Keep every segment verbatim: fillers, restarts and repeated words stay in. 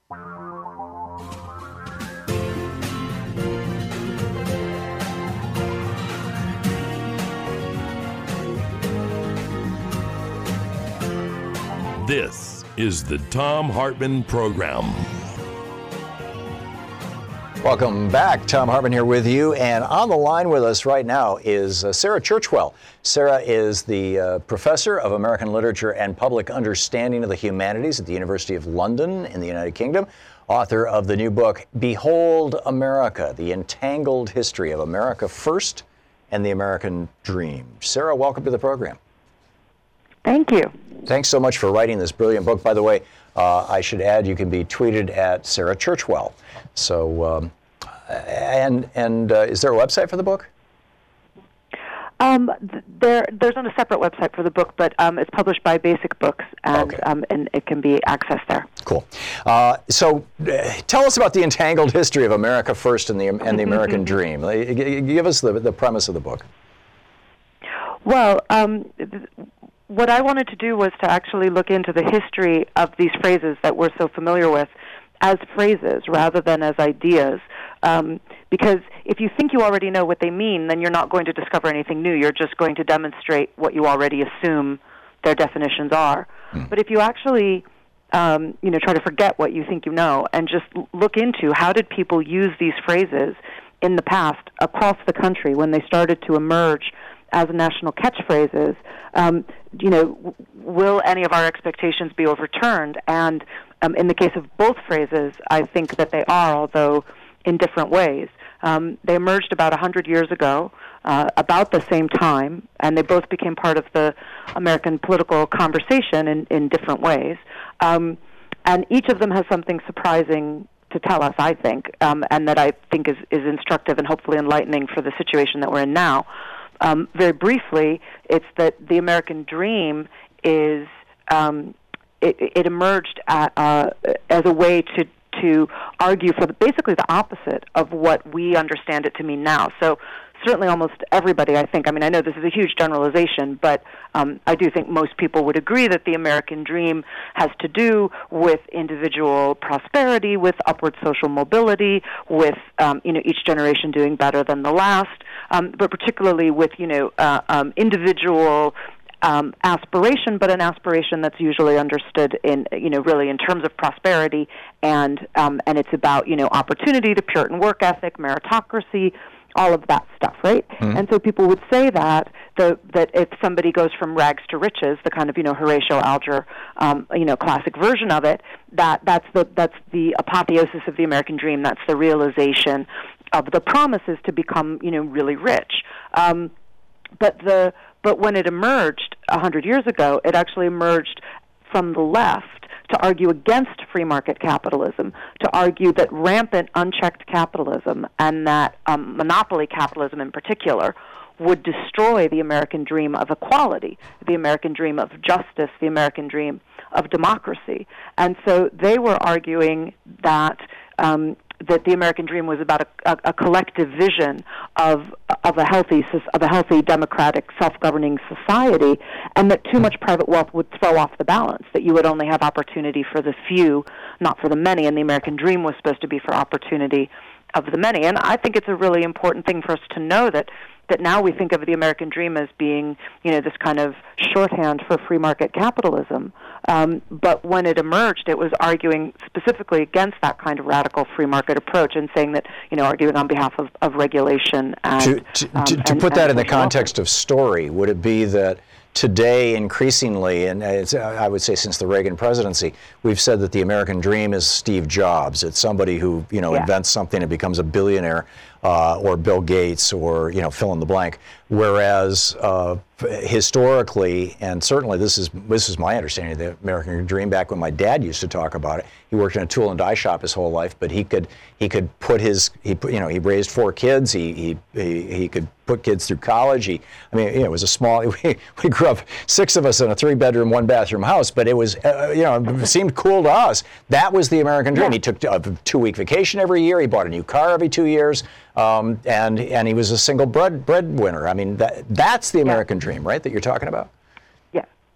This is the Thom Hartmann Program. Welcome back. Thom Hartmann here with you. And on the line with us right now is uh, Sarah Churchwell. Sarah is the uh, professor of American Literature and Public Understanding of the Humanities at the University of London in the United Kingdom, author of the new book, Behold America, The Entangled History of America First and the American Dream. Sarah, welcome to the program. Thank you. Thanks so much for writing this brilliant book. By the way, uh, I should add you can be tweeted at Sarah Churchwell. So, um, and and uh, is there a website for the book? Um, th- there, there's not a separate website for the book, but um, it's published by Basic Books, and Okay. um, and it can be accessed there. Cool. Uh, so, uh, tell us about the entangled history of America First and the and the American Dream. Uh, g- Give us the the premise of the book. Well, um, th- what I wanted to do was to actually look into the history of these phrases that we're so familiar with as phrases rather than as ideas. Um, because if you think you already know what they mean, then you're not going to discover anything new. You're just going to demonstrate what you already assume their definitions are. Mm. But if you actually, um, you know, try to forget what you think you know and just look into how did people use these phrases in the past across the country when they started to emerge as national catchphrases, um, you know, w- will any of our expectations be overturned? And um, in the case of both phrases, I think that they are, although in different ways. Um, they emerged about one hundred years ago, uh, about the same time, and they both became part of the American political conversation in, in different ways. Um, and each of them has something surprising to tell us, I think, um, and that I think is, is instructive and hopefully enlightening for the situation that we're in now. Um, very briefly, it's that the American dream is, um, it, it emerged at, uh, as a way to, to argue for the, basically the opposite of what we understand it to mean now. So certainly almost everybody, I think, I mean, I know this is a huge generalization, but um, I do think most people would agree that the American dream has to do with individual prosperity, with upward social mobility, with, um, you know, each generation doing better than the last, um, but particularly with, you know, uh, um, individual Um, aspiration, but an aspiration that's usually understood in, you know, really in terms of prosperity, and um, and it's about, you know, opportunity, the Puritan work ethic, meritocracy, all of that stuff, right? Mm-hmm. And so people would say that the that if somebody goes from rags to riches, the kind of, you know, Horatio Alger, um, you know, classic version of it, that that's the that's the apotheosis of the American dream. That's the realization of the promises to become, you know, really rich. Um, but the But when it emerged one hundred years ago, it actually emerged from the left to argue against free market capitalism, to argue that rampant, unchecked capitalism and that um, monopoly capitalism in particular would destroy the American dream of equality, the American dream of justice, the American dream of democracy. And so they were arguing that um, that the American dream was about a, a, a collective vision of of a healthy of a healthy democratic self-governing society, and that too much private wealth would throw off the balance, that you would only have opportunity for the few, not for the many, and the American dream was supposed to be for opportunity of the many. And I think it's a really important thing for us to know that that now we think of the American dream as being, you know, this kind of shorthand for free market capitalism. Um, but when it emerged, it was arguing specifically against that kind of radical free market approach and saying that, you know, arguing on behalf of, of regulation. And, to to, um, to, to and, put that and in the context of story, would it be that today, increasingly, and it's, I would say since the Reagan presidency, we've said that the American dream is Steve Jobs. It's somebody who, you know, yeah. invents something and becomes a billionaire, uh, or Bill Gates, or, you know, fill in the blank. Whereas uh, historically, and certainly this is this is my understanding of the American dream back when my dad used to talk about it. He worked in a tool and die shop his whole life, but he could he could put his he put, you know he raised four kids. He he he, he could put kids through college. He I mean you know, it was a small. We, we grew up six of us in a three bedroom, one bathroom house, but it was uh, you know it seemed cool to us. That was the American dream. Yeah. He took a two week vacation every year. He bought a new car every two years, um, and and he was a single bread breadwinner. I mean that that's the American yeah. dream, right? That you're talking about. Yeah,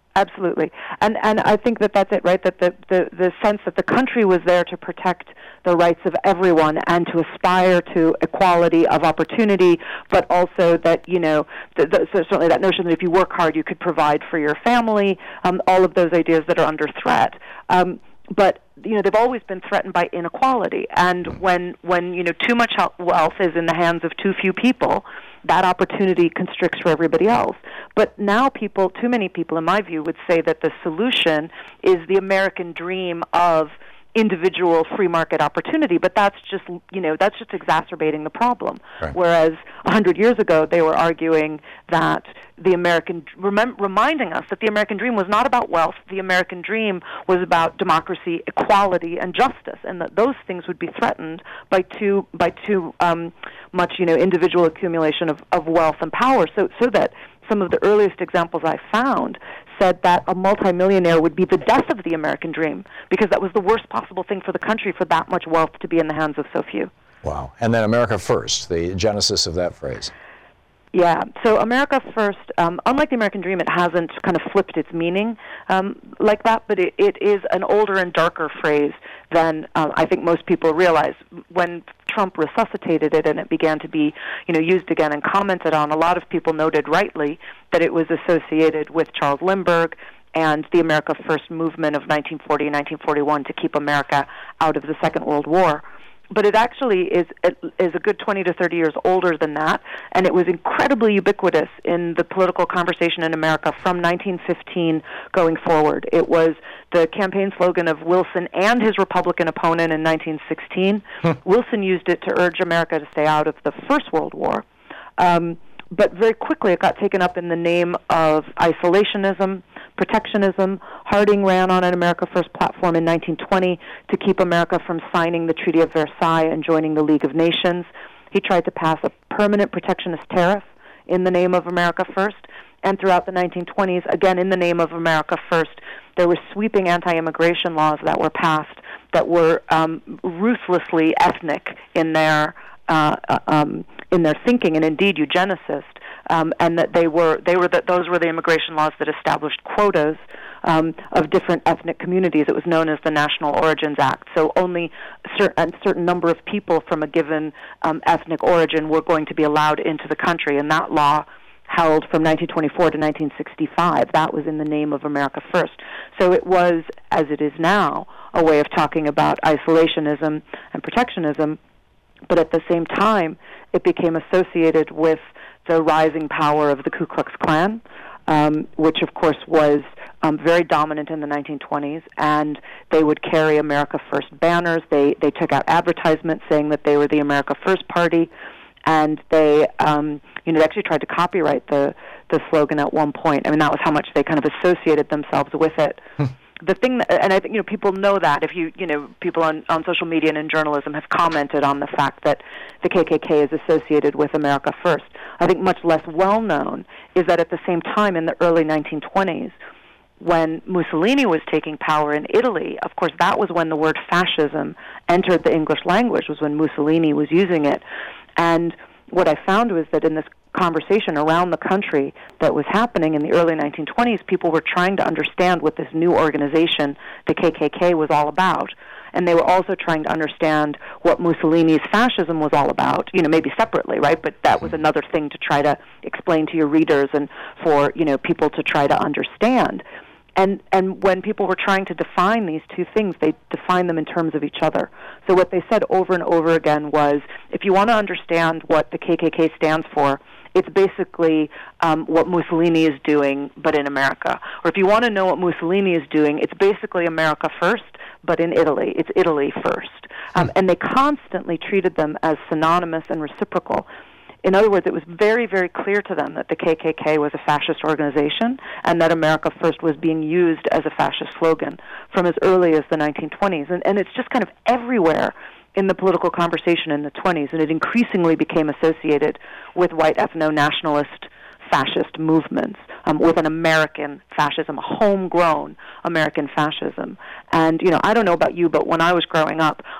Absolutely. And and I think that that's it, right? That the, the, the sense that the country was there to protect the rights of everyone and to aspire to equality of opportunity, but also that, you know, the, the, so certainly that notion that if you work hard, you could provide for your family, um, all of those ideas that are under threat. Um, but you know, they've always been threatened by inequality, and when when you know too much wealth is in the hands of too few people, that opportunity constricts for everybody else. But now people, too many people in my view, would say that the solution is the American dream of individual free market opportunity, but that's just, you know, that's just exacerbating the problem. Right. Whereas a hundred years ago, they were arguing that the American, rem- reminding us that the American dream was not about wealth. The American dream was about democracy, equality, and justice, and that those things would be threatened by too by too um, much, you know, individual accumulation of, of wealth and power. So, so that some of the earliest examples I found said that a multimillionaire would be the death of the American dream, because that was the worst possible thing for the country, for that much wealth to be in the hands of so few. Wow. And then America First, the genesis of that phrase. Yeah. So America First, um, unlike the American dream, it hasn't kind of flipped its meaning um, like that, but it, it is an older and darker phrase than uh, I think most people realize. When Trump resuscitated it and it began to be, you know, used again and commented on, a lot of people noted rightly that it was associated with Charles Lindbergh and the America First movement of nineteen forty and nineteen forty-one to keep America out of the Second World War. But it actually is is a good twenty to thirty years older than that, and it was incredibly ubiquitous in the political conversation in America from nineteen fifteen going forward. It was the campaign slogan of Wilson and his Republican opponent in nineteen sixteen. Wilson used it to urge America to stay out of the First World War. Um, but very quickly it got taken up in the name of isolationism, protectionism. Harding ran on an America First platform in nineteen twenty to keep America from signing the Treaty of Versailles and joining the League of Nations. He tried to pass a permanent protectionist tariff in the name of America First. And throughout the nineteen twenties, again in the name of America First, there were sweeping anti-immigration laws that were passed that were um, ruthlessly ethnic in their uh, um, in their thinking, and indeed eugenicist. Um, and that they were they were the, those were the immigration laws that established quotas um, of different ethnic communities. It was known as the National Origins Act. So only cer- a certain number of people from a given um, ethnic origin were going to be allowed into the country, and that law held from nineteen twenty-four to nineteen sixty-five. That was in the name of America First. So it was, as it is now, a way of talking about isolationism and protectionism, but at the same time, it became associated with the rising power of the Ku Klux Klan, um, which of course was um, very dominant in the nineteen twenties, and they would carry America First banners. They they took out advertisements saying that they were the America First Party, and they um, you know they actually tried to copyright the the slogan at one point. I mean, that was how much they kind of associated themselves with it. The thing, that, and I think you know people know that if you you know people on, on social media and in journalism have commented on the fact that the K K K is associated with America First. I think much less well known is that at the same time in the early nineteen twenties, when Mussolini was taking power in Italy, of course that was when the word fascism entered the English language. Was when Mussolini was using it, and what I found was that in this conversation around the country that was happening in the early nineteen twenties, people were trying to understand what this new organization, the K K K, was all about. And they were also trying to understand what Mussolini's fascism was all about, you know, maybe separately, right? But that was another thing to try to explain to your readers and for, you know, people to try to understand. And and when people were trying to define these two things, they defined them in terms of each other. So what they said over and over again was, if you want to understand what the K K K stands for, it's basically um, what Mussolini is doing, but in America. Or if you want to know what Mussolini is doing, it's basically America First, but in Italy. It's Italy First. Um, and they constantly treated them as synonymous and reciprocal. In other words, it was very, very clear to them that the K K K was a fascist organization and that America First was being used as a fascist slogan from as early as the nineteen twenties. And, and it's just kind of everywhere in the political conversation in the twenties, and it increasingly became associated with white ethno-nationalist fascist movements, um, with an American fascism, a homegrown American fascism. And, you know, I don't know about you, but when I was growing up,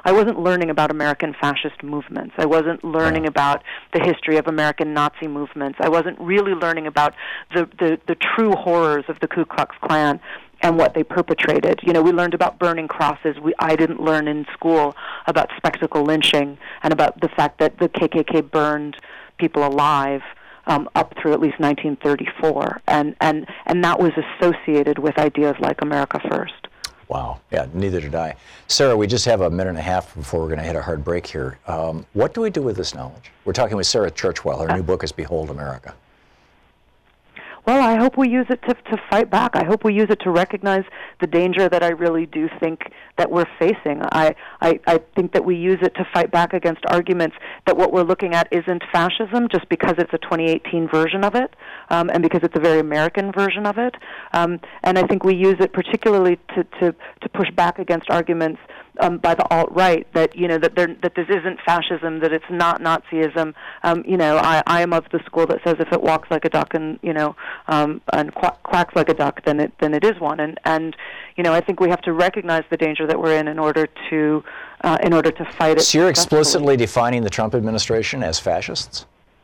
I wasn't learning about American fascist movements. I wasn't learning yeah. about the history of American Nazi movements. I wasn't really learning about the, the, the true horrors of the Ku Klux Klan and what they perpetrated. You know, we learned about burning crosses. We I didn't learn in school about spectacle lynching and about the fact that the K K K burned people alive um, up through at least nineteen thirty-four, and, and, and that was associated with ideas like America First. Wow. Yeah, neither did I. Sarah, we just have a minute and a half before we're going to hit a hard break here. Um, what do we do with this knowledge? We're talking with Sarah Churchwell. Her uh, new book is Behold America. Well, I hope we use it to, to fight back. I hope we use it to recognize the danger that I really do think that we're facing. I, I, I think that we use it to fight back against arguments that what we're looking at isn't fascism just because it's a twenty eighteen version of it, um, and because it's a very American version of it. Um, and I think we use it particularly to, to, to push back against arguments Um, by the alt-right that you know that there, that this isn't fascism, that it's not Nazism. Um, you know, I, I am of the school that says if it walks like a duck and you know um, and quack, quacks like a duck, then it then it is one. And and you know, I think we have to recognize the danger that we're in in order to uh, in order to fight it. So you're explicitly defining the Trump administration as fascists?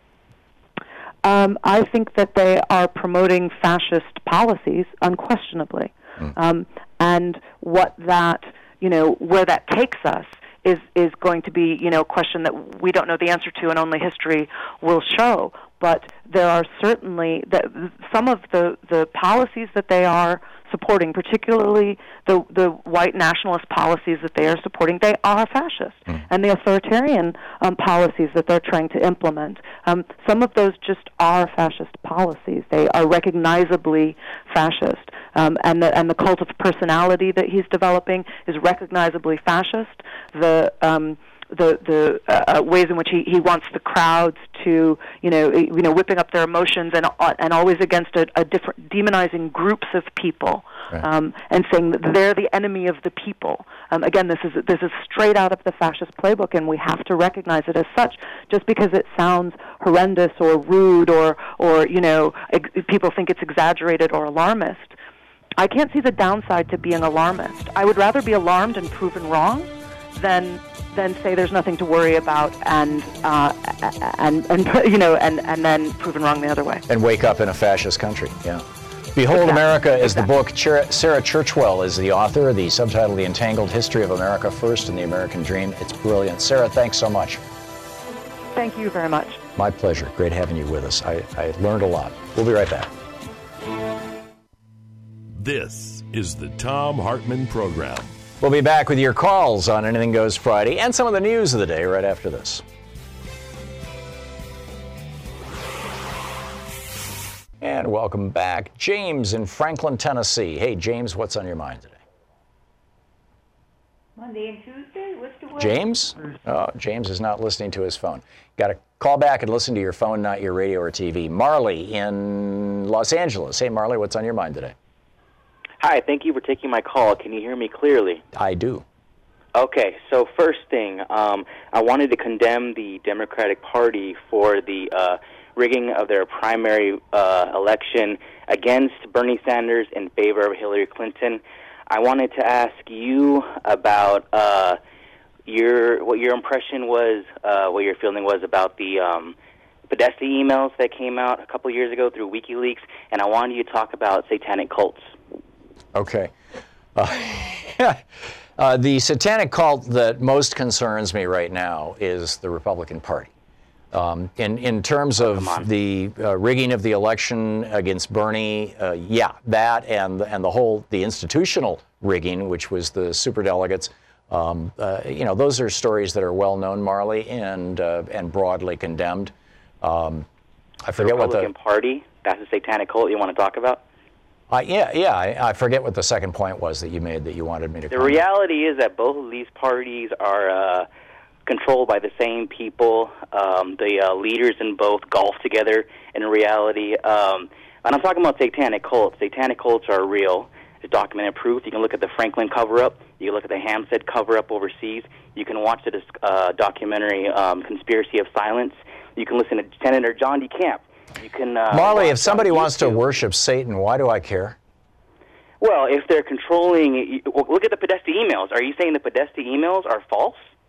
Um, I think that they are promoting fascist policies, unquestionably, mm. um, and what that. You know, where that takes us is is going to be, you know, a question that we don't know the answer to, and only history will show. But there are certainly that some of the, the policies that they are supporting, particularly the the white nationalist policies that they are supporting, they are fascist. Mm. And the authoritarian um, policies that they're trying to implement, um, some of those just are fascist policies. They are recognizably fascist. Um, and the and the cult of personality that he's developing is recognizably fascist. The um, the the uh, ways in which he, he wants the crowds to you know you know whipping up their emotions and uh, and always against a, a different demonizing groups of people, right. um, and saying that they're the enemy of the people. Um, again, this is this is straight out of the fascist playbook, and we have to recognize it as such. Just because it sounds horrendous or rude or or you know ex- people think it's exaggerated or alarmist. I can't see the downside to being alarmist. I would rather be alarmed and proven wrong than than say there's nothing to worry about and uh, and and you know and, and then proven wrong the other way. And wake up in a fascist country. Yeah. Behold exactly. America is exactly. the book. Sarah Churchwell is the author. The subtitle, The Entangled History of America First and the American Dream. It's brilliant. Sarah, thanks so much. Thank you very much. My pleasure. Great having you with us. I, I learned a lot. We'll be right back. This is the Thom Hartmann Program. We'll be back with your calls on Anything Goes Friday and some of the news of the day right after this. And welcome back. James in Franklin, Tennessee. Hey, James, what's on your mind today? Monday and Tuesday? What's the way? James? Oh, James is not listening to his phone. Got to call back and listen to your phone, not your radio or T V. Marley in Los Angeles. Hey, Marley, what's on your mind today? Hi, thank you for taking my call. Can you hear me clearly? I do. Okay, so first thing, um, I wanted to condemn the Democratic Party for the uh, rigging of their primary uh, election against Bernie Sanders in favor of Hillary Clinton. I wanted to ask you about uh, your what your impression was, uh, what your feeling was about the um, Podesta emails that came out a couple years ago through WikiLeaks, and I wanted you to talk about satanic cults. Okay. Uh, uh, the satanic cult that most concerns me right now is the Republican Party. Um, in, in terms of oh, the uh, rigging of the election against Bernie, uh, yeah, that and, and the whole, the institutional rigging, which was the superdelegates, um, uh, you know, those are stories that are well known, Marley, and, uh, and broadly condemned. Um, I forget the Republican what the... Party, that's a satanic cult you want to talk about? Uh, yeah, yeah. I, I forget what the second point was that you made that you wanted me to. The comment. reality is that both of these parties are uh, controlled by the same people. Um, the uh, leaders in both golf together. In reality, um, and I'm talking about satanic cults. Satanic cults are real. It's documented proof. You can look at the Franklin cover-up. You can look at the Hampstead cover-up overseas. You can watch the uh, documentary um, "Conspiracy of Silence." You can listen to Senator John DeCamp. You can, uh, Marley, if somebody wants to worship Satan, why do I care? Well, if they're controlling, well, look at the Podesta emails. Are you saying the Podesta emails are false?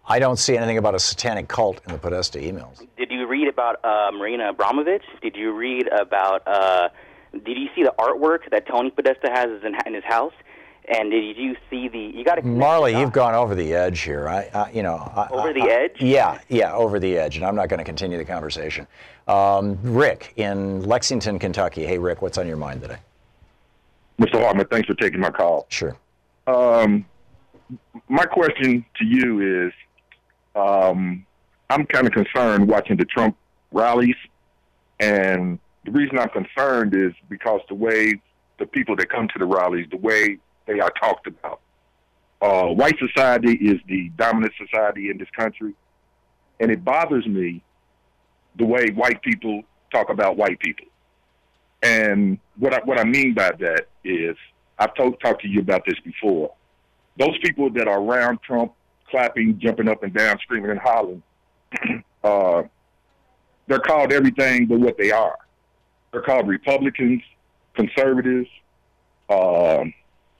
I don't see anything about a satanic cult in the Podesta emails. Did you read about uh, Marina Abramovich? Did you read about, uh, did you see the artwork that Tony Podesta has in, in his house? And did you see the, you got to Marley, you've gone over the edge here. I, I you know. I, Over I, the I, edge? Yeah, yeah, over the edge. And I'm not going to continue the conversation. Um, Rick in Lexington, Kentucky. Hey, Rick, what's on your mind today? Mister Hartman, thanks for taking my call. Sure. Um, my question to you is, um, I'm kind of concerned watching the Trump rallies. And the reason I'm concerned is because the way the people that come to the rallies, the way they are talked about. Uh, white society is the dominant society in this country, and it bothers me the way white people talk about white people. And what I, what I mean by that is, I've talked talked to you about this before. Those people that are around Trump, clapping, jumping up and down, screaming and hollering, uh, they're called everything but what they are. They're called Republicans, conservatives, um,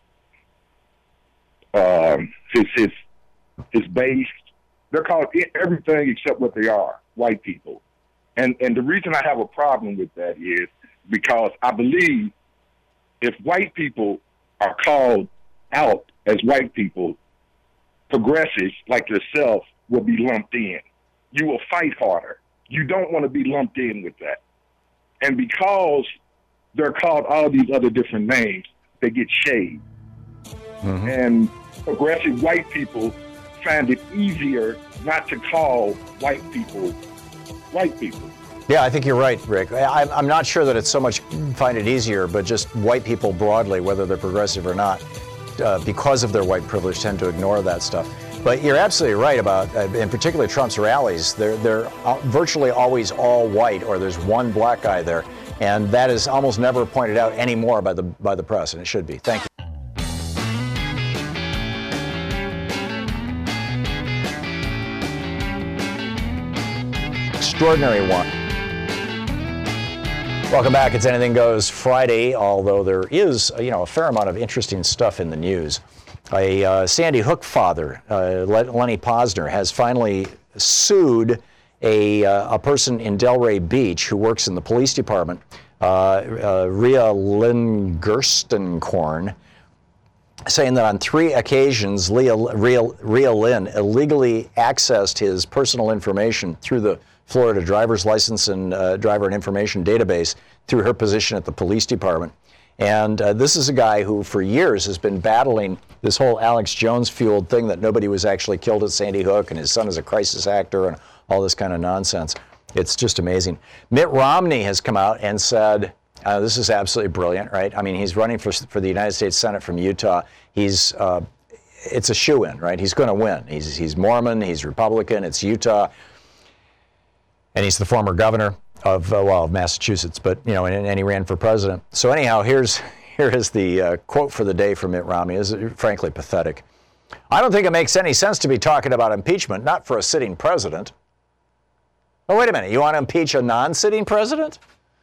Um, his, his, his base, they're called everything except what they are, white people. And, and the reason I have a problem with that is because I believe if white people are called out as white people, progressives like yourself will be lumped in. You will fight harder. You don't want to be lumped in with that. And because they're called all these other different names, they get shade. Mm-hmm. And progressive white people find it easier not to call white people white people. Yeah, I think you're right, Rick. I, I'm not sure that it's so much find it easier, but just white people broadly, whether they're progressive or not, uh, because of their white privilege, tend to ignore that stuff. But you're absolutely right about, uh, in particular, Trump's rallies. They're, they're virtually always all white, or there's one black guy there. And that is almost never pointed out anymore by the, by the press, and it should be. Thank you. Extraordinary one. Welcome back. It's Anything Goes Friday, although there is, you know, a fair amount of interesting stuff in the news. A uh, Sandy Hook father, uh, Lenny Posner, has finally sued a, uh, a person in Delray Beach who works in the police department, uh, uh, Rhea Lynn Gerstenkorn, saying that on three occasions, Leah, Rhea, Rhea Lynn illegally accessed his personal information through the Florida driver's license and uh, driver and information database through her position at the police department. And uh, this is a guy who for years has been battling this whole Alex Jones-fueled thing that nobody was actually killed at Sandy Hook and his son is a crisis actor and all this kind of nonsense. It's just amazing. Mitt Romney has come out and said, uh, this is absolutely brilliant, right? I mean, he's running for, for the United States Senate from Utah. He's, uh, it's a shoo-in, right? He's going to win. He's, he's Mormon, he's Republican, it's Utah. And he's the former governor of, uh, well, of Massachusetts, but, you know, and, and he ran for president. So anyhow, here's here is the uh, quote for the day from Mitt Romney. It's frankly pathetic. I don't think it makes any sense to be talking about impeachment, not for a sitting president. Oh, wait a minute. You want to impeach a non-sitting president?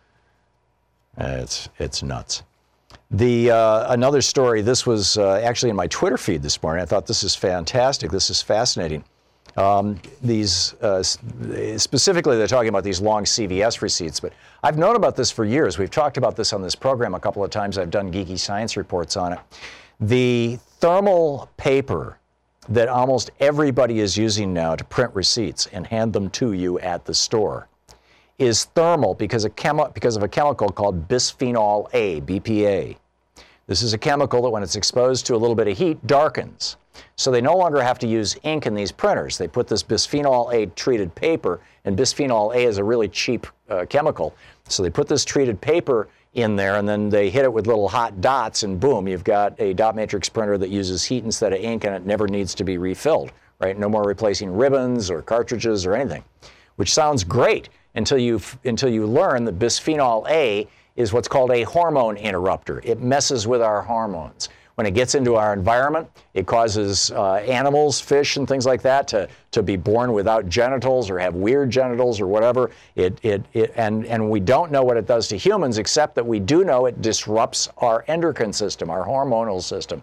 Uh, it's, it's nuts. The uh, another story, this was uh, actually in my Twitter feed this morning. I thought this is fantastic. This is fascinating. Um, these, uh, specifically, they're talking about these long C V S receipts, but I've known about this for years. We've talked about this on this program a couple of times. I've done geeky science reports on it. The thermal paper that almost everybody is using now to print receipts and hand them to you at the store is thermal because of, chemi- because of a chemical called bisphenol A, B P A. This is a chemical that when it's exposed to a little bit of heat darkens. So they no longer have to use ink in these printers. They put this bisphenol A treated paper, and bisphenol A is a really cheap uh, chemical. So they put this treated paper in there, and then they hit it with little hot dots, and boom, you've got a dot matrix printer that uses heat instead of ink, and it never needs to be refilled, right? No more replacing ribbons or cartridges or anything, which sounds great until you until you learn that bisphenol A is what's called a hormone interrupter. It messes with our hormones. When it gets into our environment, it causes uh, animals, fish, and things like that to, to be born without genitals or have weird genitals or whatever. It, it, it, and, and we don't know what it does to humans, except that we do know it disrupts our endocrine system, our hormonal system.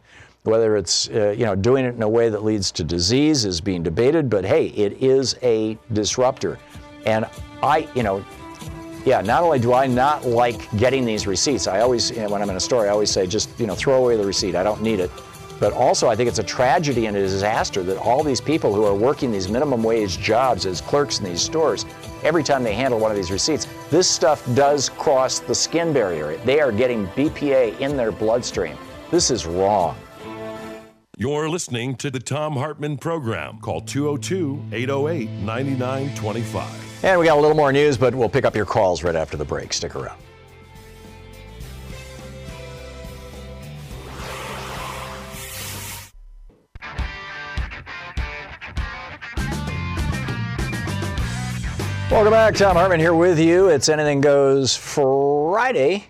Whether it's, uh, you know, doing it in a way that leads to disease is being debated, but hey, it is a disruptor. And I, you know, yeah, not only do I not like getting these receipts, I always, you know, when I'm in a store, I always say, just, you know, throw away the receipt. I don't need it. But also, I think it's a tragedy and a disaster that all these people who are working these minimum wage jobs as clerks in these stores, every time they handle one of these receipts, this stuff does cross the skin barrier. They are getting B P A in their bloodstream. This is wrong. You're listening to the Thom Hartmann Program. Call two oh two, eight oh eight, nine nine two five. And we got a little more news, but we'll pick up your calls right after the break. Stick around. Welcome back. Thom Hartmann here with you. It's Anything Goes Friday.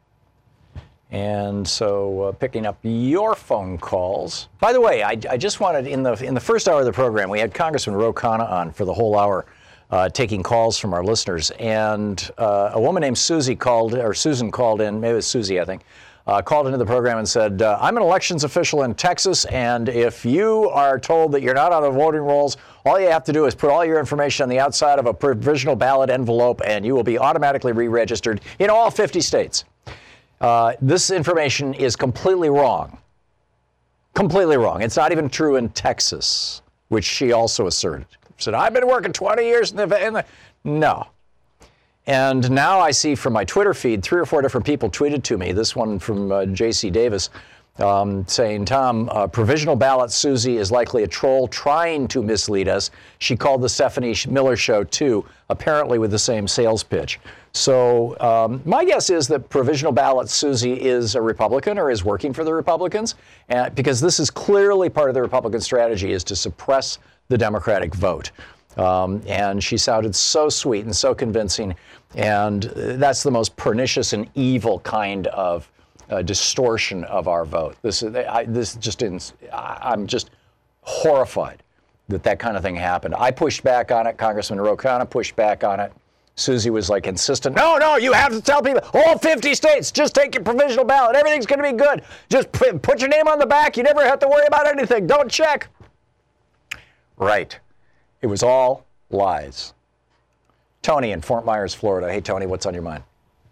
And so uh, picking up your phone calls. By the way, I, I just wanted, in the in the first hour of the program, we had Congressman Ro Khanna on for the whole hour, uh, taking calls from our listeners. And uh, a woman named Susie called, or Susan called in, maybe it was Susie, I think, uh, called into the program and said, uh, I'm an elections official in Texas, and if you are told that you're not on the voting rolls, all you have to do is put all your information on the outside of a provisional ballot envelope, and you will be automatically re-registered in all fifty states. Uh, this information is completely wrong. Completely wrong. It's not even true in Texas, which she also asserted. She said, I've been working twenty years in the, in the... No. And now I see from my Twitter feed, three or four different people tweeted to me, this one from uh, J C Davis, um, saying, Tom, uh, provisional ballot Susie is likely a troll trying to mislead us. She called the Stephanie Miller show, too, apparently with the same sales pitch. So um, my guess is that provisional ballot Susie is a Republican or is working for the Republicans, uh, because this is clearly part of the Republican strategy, is to suppress the Democratic vote. Um, and she sounded so sweet and so convincing, and that's the most pernicious and evil kind of uh, distortion of our vote. This is I, this just didn't. I'm just horrified that that kind of thing happened. I pushed back on it. Congressman Ro Khanna pushed back on it. Susie was like insistent. No, no, you have to tell people, all fifty states, just take your provisional ballot. Everything's going to be good. Just put your name on the back. You never have to worry about anything. Don't check. Right. It was all lies. Tony in Fort Myers, Florida. Hey, Tony, what's on your mind?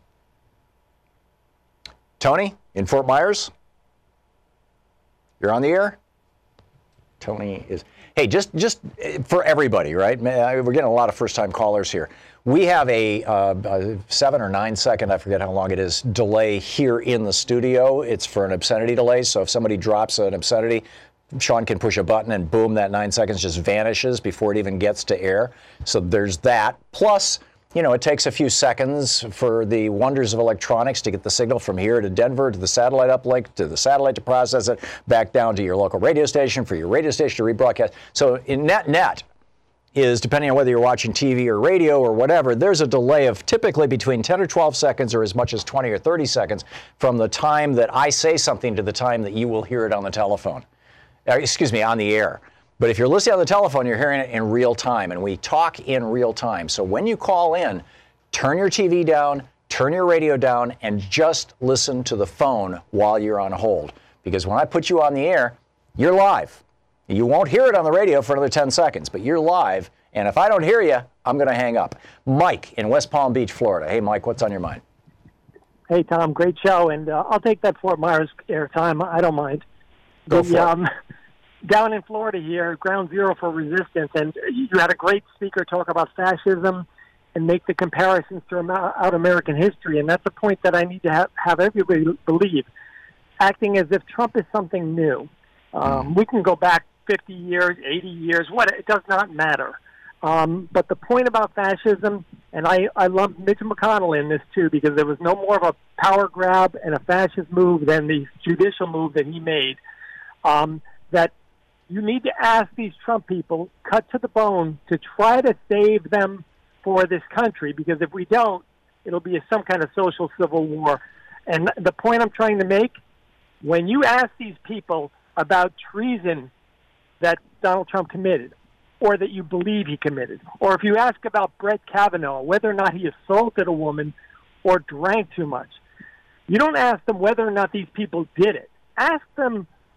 Tony in Fort Myers? You're on the air? Tony is... Hey, just just for everybody, right? We're getting a lot of first-time callers here. We have a, uh, a seven or nine second, I forget how long it is, delay here in the studio. It's for an obscenity delay, so if somebody drops an obscenity, Sean can push a button and boom, that nine seconds just vanishes before it even gets to air. So there's that. Plus, you know, it takes a few seconds for the wonders of electronics to get the signal from here to Denver to the satellite uplink to the satellite to process it back down to your local radio station for your radio station to rebroadcast. So in net net is, depending on whether you're watching T V or radio or whatever, there's a delay of typically between ten or twelve seconds or as much as twenty or thirty seconds from the time that I say something to the time that you will hear it on the telephone. Uh, excuse me, on the air. But if you're listening on the telephone, you're hearing it in real time, and we talk in real time. So when you call in, turn your T V down, turn your radio down, and just listen to the phone while you're on hold. Because when I put you on the air, you're live. You won't hear it on the radio for another ten seconds, but you're live, and if I don't hear you, I'm going to hang up. Mike in West Palm Beach, Florida. Hey, Mike, what's on your mind? Hey, Tom, great show, and uh, I'll take that Fort Myers airtime. I don't mind. Go the, for um, it. Down in Florida here, ground zero for resistance, and you had a great speaker talk about fascism and make the comparisons to out American history, and that's a point that I need to have, have everybody believe. Acting as if Trump is something new. Um, we can go back fifty years, eighty years, what it does not matter. Um, but the point about fascism, and I, I love Mitch McConnell in this too, because there was no more of a power grab and a fascist move than the judicial move that he made. Um, that you need to ask these Trump people, cut to the bone, to try to save them for this country, because if we don't, it'll be a, some kind of social civil war. And the point I'm trying to make, when you ask these people about treason that Donald Trump committed, or that you believe he committed, or if you ask about Brett Kavanaugh, whether or not he assaulted a woman or drank too much, you don't ask them whether or not these people did it. Ask them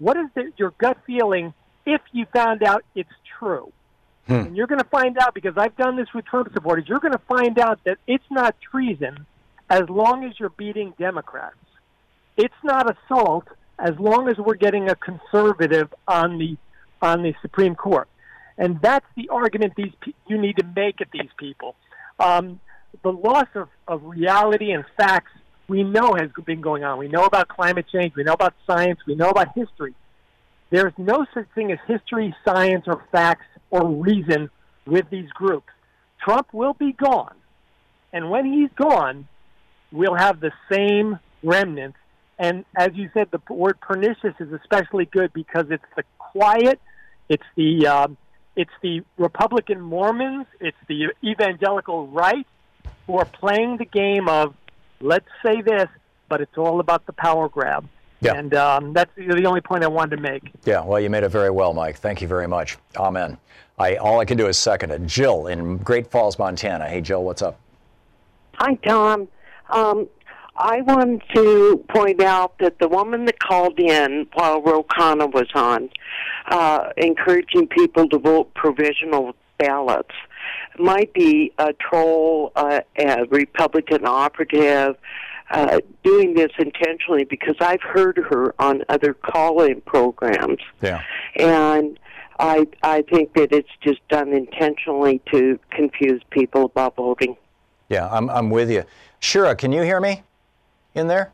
what is the, your gut feeling if you found out it's true? Hmm. And you're going to find out, because I've done this with Trump supporters, you're going to find out that it's not treason as long as you're beating Democrats. It's not assault as long as we're getting a conservative on the on the Supreme Court. And that's the argument these you need to make at these people. Um, the loss of, of reality and facts we know has been going on. We know about climate change. We know about science. We know about history. There's no such thing as history, science, or facts or reason with these groups. Trump will be gone. And when he's gone, we'll have the same remnants. And as you said, the word pernicious is especially good because it's the quiet, it's the um, it's the Republican Mormons, it's the evangelical right who are playing the game of let's say this, but it's all about the power grab. Yeah. And um, that's the only point I wanted to make. Yeah, well, you made it very well, Mike. Thank you very much. Amen. I all I can do is second it. Jill in Great Falls, Montana. Hey, Jill, what's up? Hi, Tom. Um, I wanted to point out that the woman that called in while Ro Khanna was on, uh, encouraging people to vote provisional ballots, might be a troll, uh, a Republican operative, uh, doing this intentionally, because I've heard her on other call-in programs. Yeah. And I I think that it's just done intentionally to confuse people about voting. Yeah, I'm I'm with you. Shira, can you hear me in there?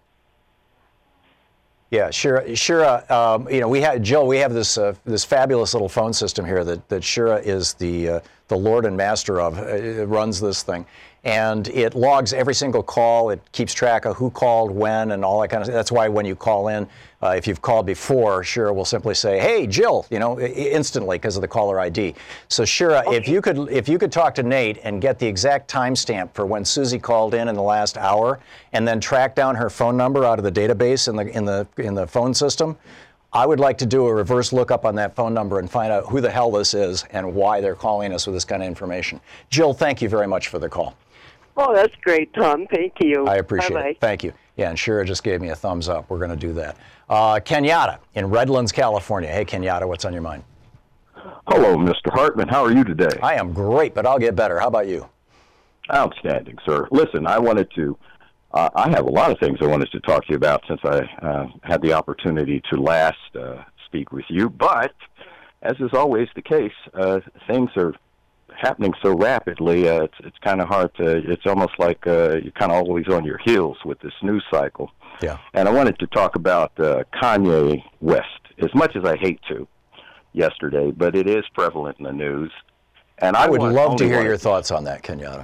Yeah, Shira, Shira, um, you know, we have Jill. We have this uh, this fabulous little phone system here that that Shira is the uh, the lord and master of. It runs this thing, and it logs every single call. It keeps track of who called, when, and all that kind of stuff. That's why when you call in, uh, if you've called before, Shira will simply say, "Hey, Jill," you know, instantly because of the caller I D. So Shira, okay. if you could if you could talk to Nate and get the exact timestamp for when Susie called in in the last hour, and then track down her phone number out of the database in the in the in the phone system, I would like to do a reverse lookup on that phone number and find out who the hell this is and why they're calling us with this kind of information. Jill, thank you very much for the call. Oh, that's great, Tom. Thank you. I appreciate Bye-bye. it. Thank you. Yeah, and Shira just gave me a thumbs up. We're going to do that. Uh, Kenyatta in Redlands, California. Hey, Kenyatta, what's on your mind? Hello, Mister Hartman. How are you today? I am great, but I'll get better. How about you? Outstanding, sir. Listen, I wanted to, uh, I have a lot of things I wanted to talk to you about since I uh, had the opportunity to last uh, speak with you. But, as is always the case, uh, things are happening so rapidly, uh, it's, it's kind of hard to, it's almost like uh, you're kind of always on your heels with this news cycle. Yeah. And I wanted to talk about uh, Kanye West, as much as I hate to, yesterday, but it is prevalent in the news. And I, I would love to hear wanted, your thoughts on that, Kenyatta.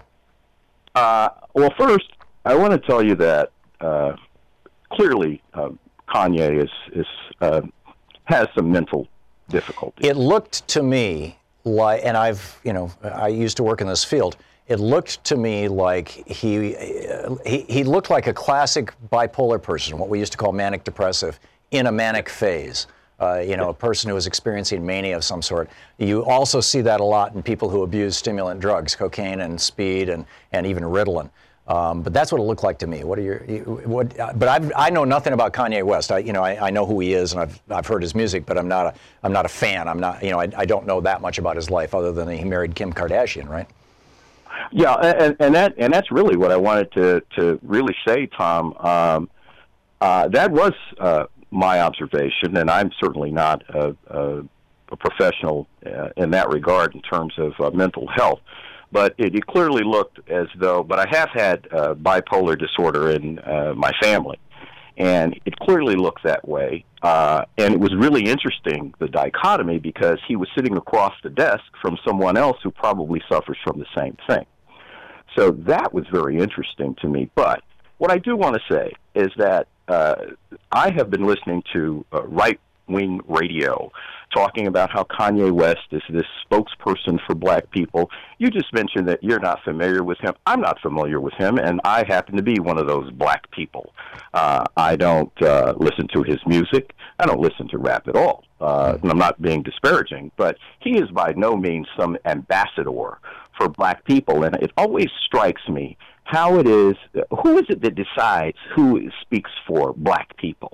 Uh, well, first, I want to tell you that uh, clearly uh, Kanye is, is uh, has some mental difficulties. It looked to me like, and I've, you know, I used to work in this field. It looked to me like he, uh, he he looked like a classic bipolar person, what we used to call manic depressive, in a manic phase. Uh, you know, a person who is experiencing mania of some sort. You also see that a lot in people who abuse stimulant drugs, cocaine and speed and, and even Ritalin. Um, but that's what it looked like to me. What are your, what? But I've, I know nothing about Kanye West. I, you know, I, I know who he is, and I've, I've heard his music, but I'm not a, I'm not a fan. I'm not, you know, I, I don't know that much about his life other than he married Kim Kardashian, right? Yeah, and, and that, and that's really what I wanted to, to really say, Tom. Um, uh, that was uh, my observation, and I'm certainly not a, a, a professional uh, in that regard in terms of uh, mental health. But it, it clearly looked as though, but I have had uh, bipolar disorder in uh, my family, and it clearly looked that way. Uh, and it was really interesting, the dichotomy, because he was sitting across the desk from someone else who probably suffers from the same thing. So that was very interesting to me. But what I do want to say is that uh, I have been listening to uh, right-wing radio talking about how Kanye West is this spokesperson for black people. You just mentioned that you're not familiar with him. I'm not familiar with him, and I happen to be one of those black people. Uh, I don't uh, listen to his music. I don't listen to rap at all. Uh, and I'm not being disparaging, but he is by no means some ambassador for black people, and it always strikes me how it is, who is it that decides who speaks for black people?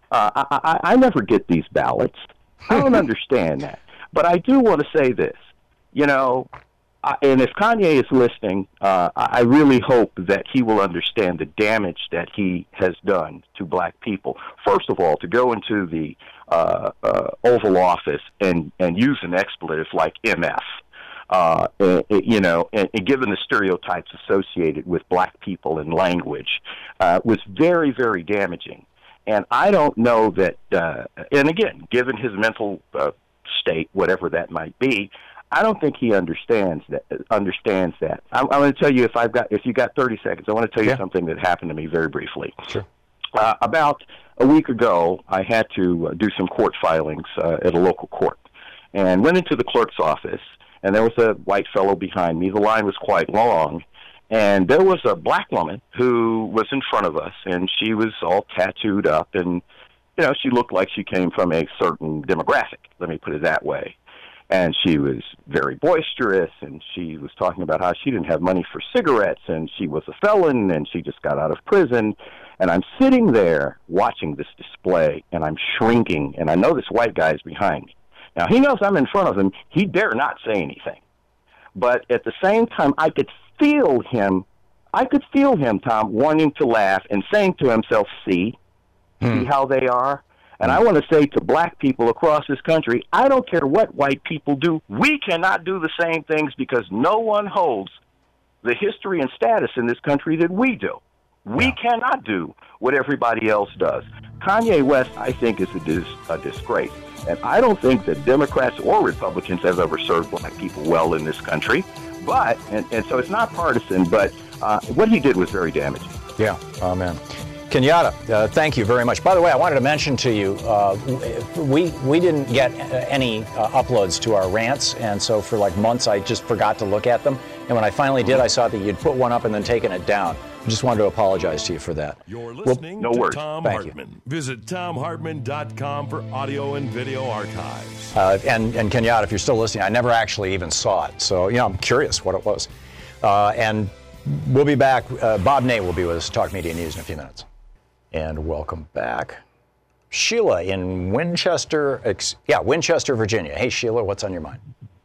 Uh, I, I, I never get these ballots. I don't understand that. But I do want to say this. You know, I, and if Kanye is listening, uh, I really hope that he will understand the damage that he has done to black people. First of all, to go into the uh, uh, Oval Office and, and use an expletive like M F, uh, and, you know, and, and given the stereotypes associated with black people and language, uh, was very, very damaging. And I don't know that, uh, and again, given his mental uh, state, whatever that might be, I don't think he understands that. Understands that. I'm, I'm going to tell you if I've got if you got thirty seconds. I want to tell you yeah. something that happened to me very briefly. Sure. Uh, about a week ago, I had to uh, do some court filings uh, at a local court, and went into the clerk's office. And there was a white fellow behind me. The line was quite long, and there was a black woman who was in front of us, and she was all tattooed up, and you know she looked like she came from a certain demographic. Let me put it that way. And she was very boisterous, and she was talking about how she didn't have money for cigarettes, and she was a felon, and she just got out of prison. And I'm sitting there watching this display, and I'm shrinking, and I know this white guy is behind me. Now, he knows I'm in front of him. He dare not say anything. But at the same time, I could feel him, I could feel him, Tom, wanting to laugh and saying to himself, see, hmm. see how they are? And I want to say to black people across this country, I don't care what white people do. We cannot do the same things because no one holds the history and status in this country that we do. We yeah. cannot do what everybody else does. Kanye West, I think, is a, dis- a disgrace. And I don't think that Democrats or Republicans have ever served black people well in this country. But, and, and so it's not partisan, but uh, what he did was very damaging. Yeah, amen. Kenyatta, uh, thank you very much. By the way, I wanted to mention to you, uh, we we didn't get any uh, uploads to our rants, and so for like months I just forgot to look at them. And when I finally did, I saw that you'd put one up and then taken it down. I just wanted to apologize to you for that. You're listening well, no to worries. Tom Thank Hartman. You. Visit tom hartman dot com for audio and video archives. Uh, and, and Kenyatta, if you're still listening, I never actually even saw it. So, you know, I'm curious what it was. Uh, and we'll be back. Uh, Bob Ney will be with us to talk Media News in a few minutes. And welcome back. Sheila in Winchester, ex- yeah, Winchester, Virginia. Hey, Sheila, what's on your mind?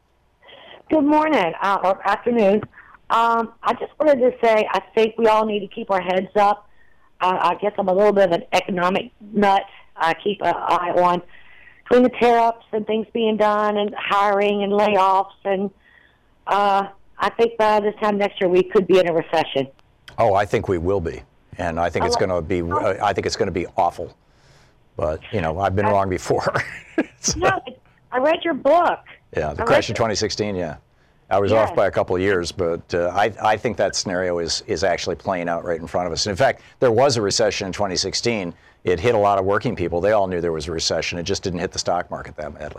Good morning, uh, or afternoon. Um, I just wanted to say I think we all need to keep our heads up. Uh, I guess I'm a little bit of an economic nut. I keep an eye on between the tariffs and things being done and hiring and layoffs. And uh, I think by this time next year we could be in a recession. Oh, I think we will be. And I think it's going to be. Uh, I think it's going to be awful. But you know, I've been wrong before. so, no, I read your book. Yeah, the I crash of twenty sixteen. Yeah, I was yes. off by a couple of years, but uh, I I think that scenario is is actually playing out right in front of us. And in fact, there was a recession in twenty sixteen. It hit a lot of working people. They all knew there was a recession. It just didn't hit the stock market that badly.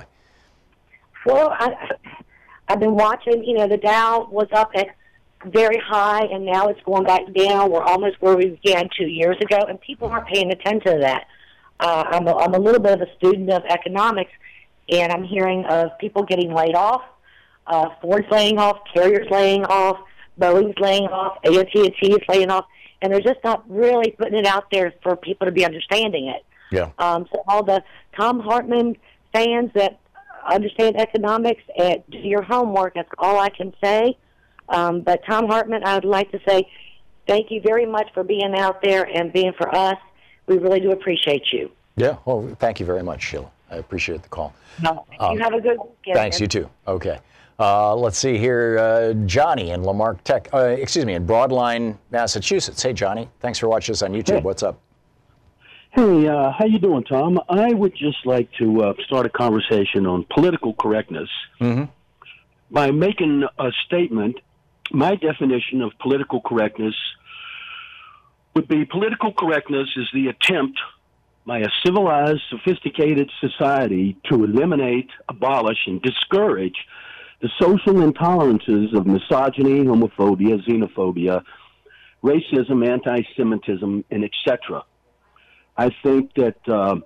Well, I, I've been watching. You know, the Dow was up at very high, and now it's going back down. We're almost where we began two years ago, and people aren't paying attention to that. Uh, I'm, a, I'm a little bit of a student of economics, and I'm hearing of people getting laid off, uh, Ford's laying off, Carrier's laying off, Boeing's laying off, A T and T is laying off, and they're just not really putting it out there for people to be understanding it. Yeah. Um, so all the Tom Hartman fans that understand economics, and do your homework. That's all I can say. Um, but Tom Hartman, I would like to say thank you very much for being out there and being for us. We really do appreciate you. Yeah, well, thank you very much, Sheila. I appreciate the call. No, um, you have a good weekend. Thanks, you too. Okay. Uh, let's see here. Uh, Johnny in Lamarck Tech, uh, excuse me, in Broadline, Massachusetts. Hey, Johnny. Thanks for watching us on YouTube. Hey. What's up? Hey, uh, how you doing, Tom? I would just like to uh, start a conversation on political correctness mm-hmm. by making a statement. My definition of political correctness would be political correctness is the attempt by a civilized, sophisticated society to eliminate, abolish, and discourage the social intolerances of misogyny, homophobia, xenophobia, racism, anti-Semitism, and et cetera. I think that uh,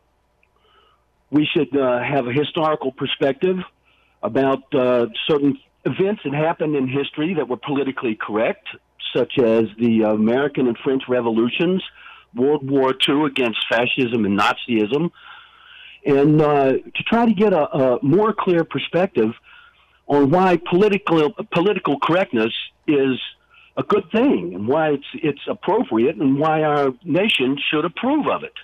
we should uh, have a historical perspective about uh, certain events that happened in history that were politically correct, such as the American and French revolutions, World War Two against fascism and Nazism, and uh, to try to get a, a more clear perspective on why political political correctness is a good thing and why it's it's appropriate and why our nation should approve of it.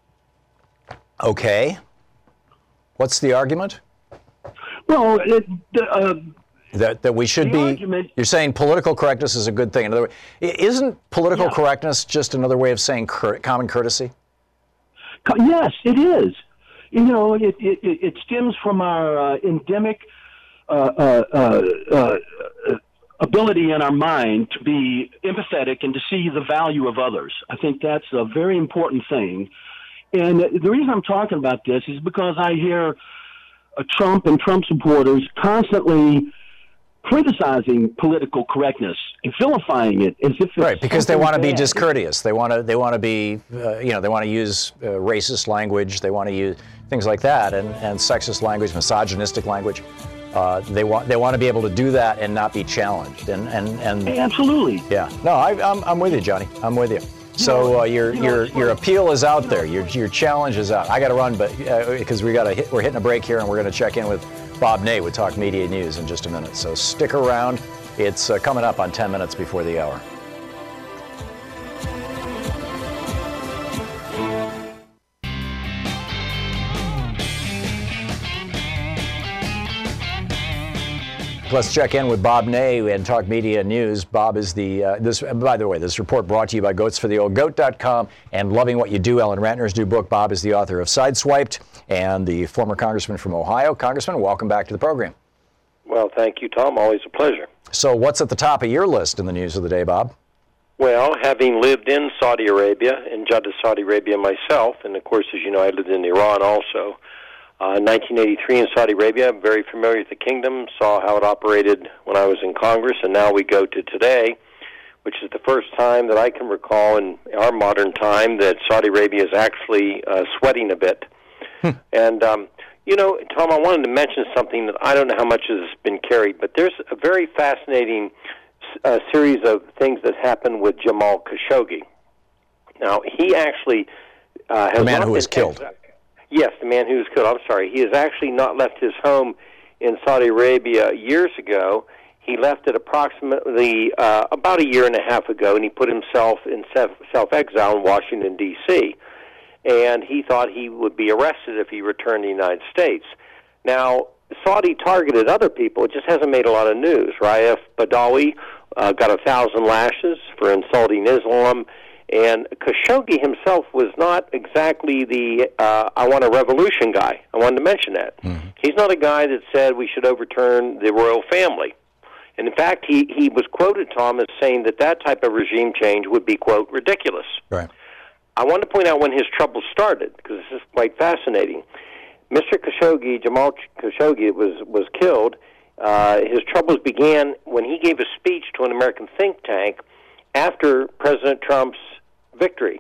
Okay. What's the argument? Well, it, uh, that that we should be. Argument, you're saying political correctness is a good thing. In other words, isn't political yeah. correctness just another way of saying cur- common courtesy? Yes, it is. You know, it it, it stems from our uh, endemic uh, uh, uh, uh, ability in our mind to be empathetic and to see the value of others. I think that's a very important thing. And the reason I'm talking about this is because I hear uh, Trump and Trump supporters constantly criticizing political correctness and vilifying it as if it's right because they want to be bad. discourteous. They want to they want to be uh, you know they want to use uh, racist language. They want to use things like that and, and sexist language, misogynistic language. Uh, they want they want to be able to do that and not be challenged. And and, and absolutely. Yeah. No, I, I'm I'm with you, Johnny. I'm with you. So uh, your you know, your your appeal is out there. Your your challenge is out. I got to run, but because uh, we got to hit, we're hitting a break here, and we're going to check in with Bob Ney with Talk Media News in just a minute. So stick around. It's uh, coming up on ten minutes before the hour. Let's check in with Bob Ney and Talk Media News. Bob is the, uh, this. by the way, this report brought to you by goats for the old goat dot com and Loving What You Do, Ellen Ratner's new book. Bob is the author of Sideswiped and the former congressman from Ohio. Congressman, welcome back to the program. Well, thank you, Tom. Always a pleasure. So what's at the top of your list in the news of the day, Bob? Well, having lived in Saudi Arabia, in Jeddah, Saudi Arabia myself, and of course, as you know, I lived in Iran also. Uh, nineteen eighty-three in Saudi Arabia, I'm very familiar with the kingdom, saw how it operated when I was in Congress, and now we go to today, which is the first time that I can recall in our modern time that Saudi Arabia is actually uh, sweating a bit. And, um, you know, Tom, I wanted to mention something that I don't know how much has been carried, but there's a very fascinating uh, series of things that happened with Jamal Khashoggi. Now, he actually uh, has the man not who was been killed. Ex- Yes, the man who was killed. I'm sorry. He has actually not left his home in Saudi Arabia years ago. He left it approximately uh, about a year and a half ago, and he put himself in self-exile in Washington, D C, and he thought he would be arrested if he returned to the United States. Now, Saudi targeted other people. It just hasn't made a lot of news. Raif Badawi uh, got a thousand lashes for insulting Islam. And Khashoggi himself was not exactly the uh, I want a revolution guy. I wanted to mention that. Mm-hmm. He's not a guy that said we should overturn the royal family. And in fact, he, he was quoted, Tom, as saying that that type of regime change would be, quote, ridiculous. Right. I want to point out when his troubles started, because this is quite fascinating. Mister Khashoggi, Jamal Khashoggi, was, was killed. Uh, his troubles began when he gave a speech to an American think tank after President Trump's victory.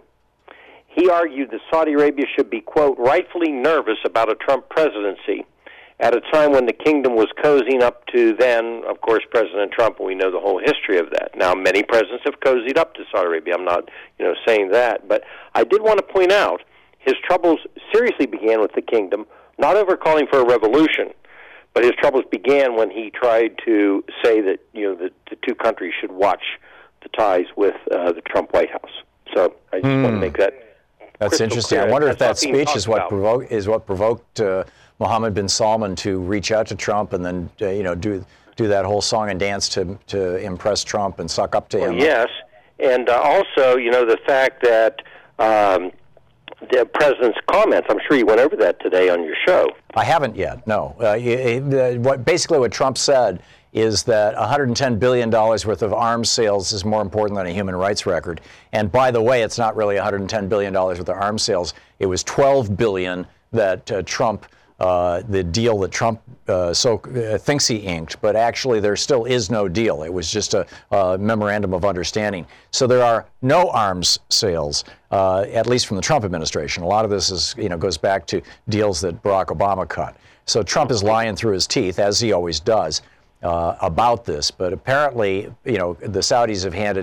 He argued that Saudi Arabia should be, quote, rightfully nervous about a Trump presidency at a time when the kingdom was cozying up to then, of course, President Trump, and we know the whole history of that. Now, many presidents have cozied up to Saudi Arabia. I'm not, you know, saying that. But I did want to point out his troubles seriously began with the kingdom, not over calling for a revolution, but his troubles began when he tried to say that, you know, the, the two countries should watch the ties with uh, the Trump White House. So I just mm. want to make that. That's interesting. Clear. I wonder That's if that speech is what about. provoked is what provoked uh, Mohammed bin Salman to reach out to Trump and then uh, you know do do that whole song and dance to to impress Trump and suck up to well, him. Yes, and uh, also you know the fact that um, the president's comments. I'm sure you went over that today on your show. I haven't yet. No. Uh, he, he, what basically what Trump said is that one hundred ten billion dollars worth of arms sales is more important than a human rights record. And by the way, it's not really one hundred ten billion dollars worth of arms sales. It was twelve billion dollars that uh, Trump, uh, the deal that Trump uh, so uh, thinks he inked, but actually there still is no deal. It was just a, a memorandum of understanding. So there are no arms sales, uh, at least from the Trump administration. A lot of this is, you know, goes back to deals that Barack Obama cut. So Trump is lying through his teeth, as he always does. Uh, about this, but apparently, you know, the Saudis have handed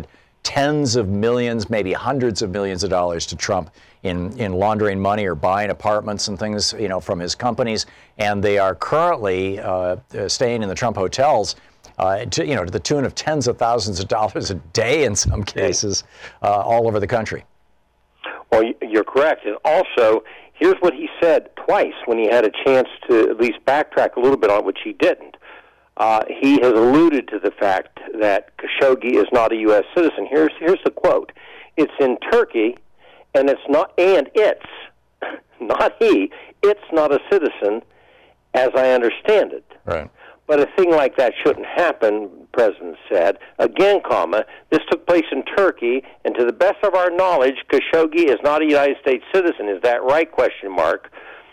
tens of millions, maybe hundreds of millions of dollars to Trump in, in laundering money or buying apartments and things, you know, from his companies. And they are currently uh, staying in the Trump hotels, uh, to, you know, to the tune of tens of thousands of dollars a day in some cases, uh, all over the country. Well, you're correct. And also, here's what he said twice when he had a chance to at least backtrack a little bit on which he didn't. Uh, he has alluded to the fact that Khashoggi is not a U S citizen. Here's here's the quote: "It's in Turkey, and it's not, and it's not he. It's not a citizen, as I understand it." Right. But a thing like that shouldn't happen, the president said. Again, comma, this took place in Turkey, and to the best of our knowledge, Khashoggi is not a United States citizen. Is that right? Question mark.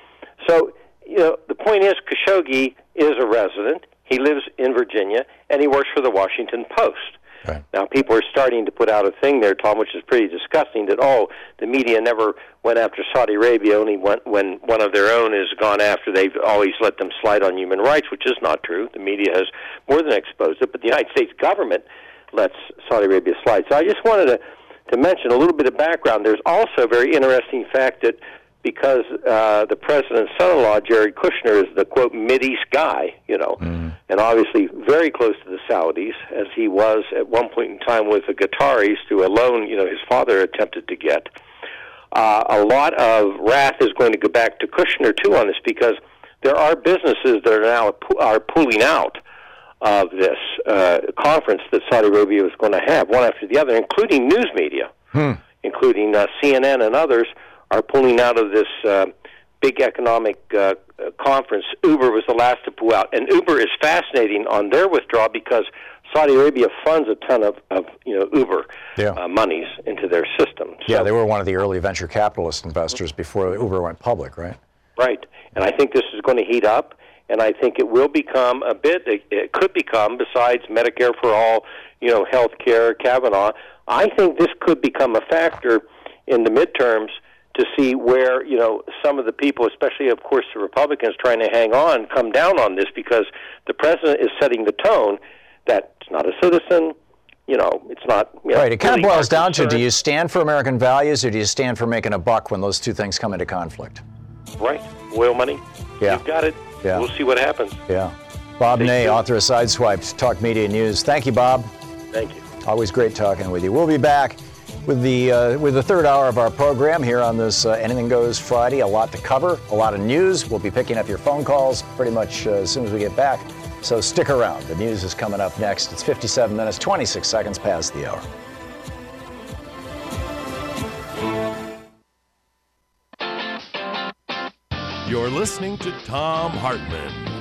So, you know, the point is, Khashoggi is a resident. He lives in Virginia, and he works for the Washington Post. Right. Now, people are starting to put out a thing there, Tom, which is pretty disgusting, that, oh, the media never went after Saudi Arabia, only went when one of their own has gone after. They've always let them slide on human rights, which is not true. The media has more than exposed it, but the United States government lets Saudi Arabia slide. So I just wanted to, to mention a little bit of background. There's also a very interesting fact that because uh, the president's son-in-law, Jared Kushner, is the, quote, Mideast guy, you know, mm. and obviously very close to the Saudis, as he was at one point in time with the Qataris through a loan, you know, his father attempted to get. Uh, a lot of wrath is going to go back to Kushner, too, on this, because there are businesses that are now are pulling out of this uh, conference that Saudi Arabia was going to have, one after the other, including news media, hmm. including uh, C N N and others, are pulling out of this uh, big economic uh, conference. Uber was the last to pull out. And Uber is fascinating on their withdrawal because Saudi Arabia funds a ton of, of you know, Uber yeah. uh, monies into their system. So, yeah, they were one of the early venture capitalist investors before Uber went public, right? Right. And I think this is going to heat up, and I think it will become a bit, it, it could become, besides Medicare for all, you know, health care, Kavanaugh, I think this could become a factor in the midterms to see where, you know, some of the people, especially, of course, the Republicans trying to hang on, come down on this because the president is setting the tone that it's not a citizen, you know, it's not... You know, right, it kind really of boils down concerned. to, do you stand for American values or do you stand for making a buck when those two things come into conflict? Right, oil money. Yeah. You've got it. Yeah. We'll see what happens. Yeah. Bob Thank Ney, you. author of Sideswiped, Talk Media News. Thank you, Bob. Thank you. Always great talking with you. We'll be back with the uh, with the third hour of our program here on this uh, Anything Goes Friday. A lot to cover, a lot of news. We'll be picking up your phone calls pretty much uh, as soon as we get back. So stick around. The news is coming up next. It's fifty-seven minutes, twenty-six seconds past the hour. You're listening to Thom Hartmann.